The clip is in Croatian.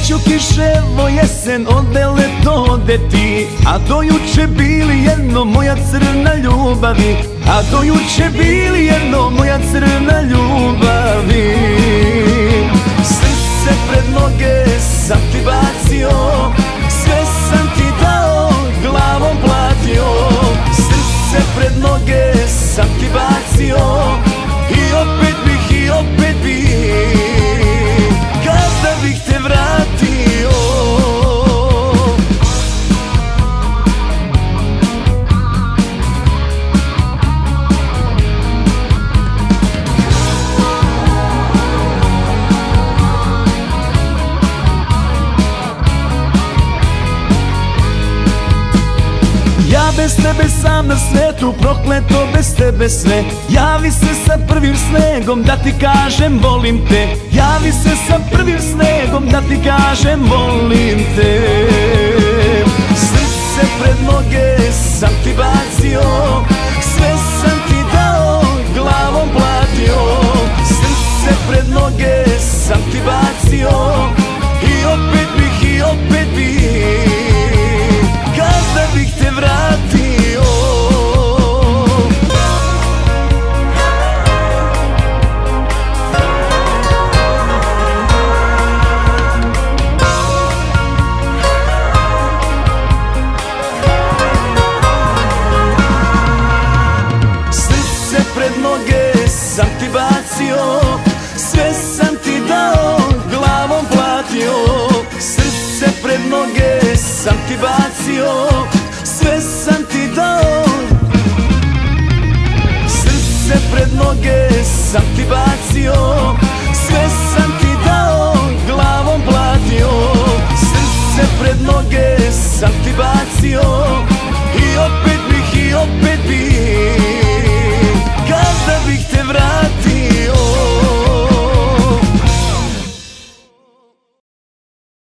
Neću kiševo jesen, odele ode ti. A do juče bili jedno moja crna ljubavi. A do juče bili jedno moja crna ljubavi. Srce pred noge sam ti bacio, sve sam ti dao, glavom platio. Srce pred noge sam ti bacio, i opet bih, kada bih te vratio. Ja bez tebe sam na svetu, prokleto bez tebe sve. Javi se sa prvim snegom da ti kažem volim te. Javi se sa prvim snegom da ti kažem volim te. Srce pred noge sam ti bacio,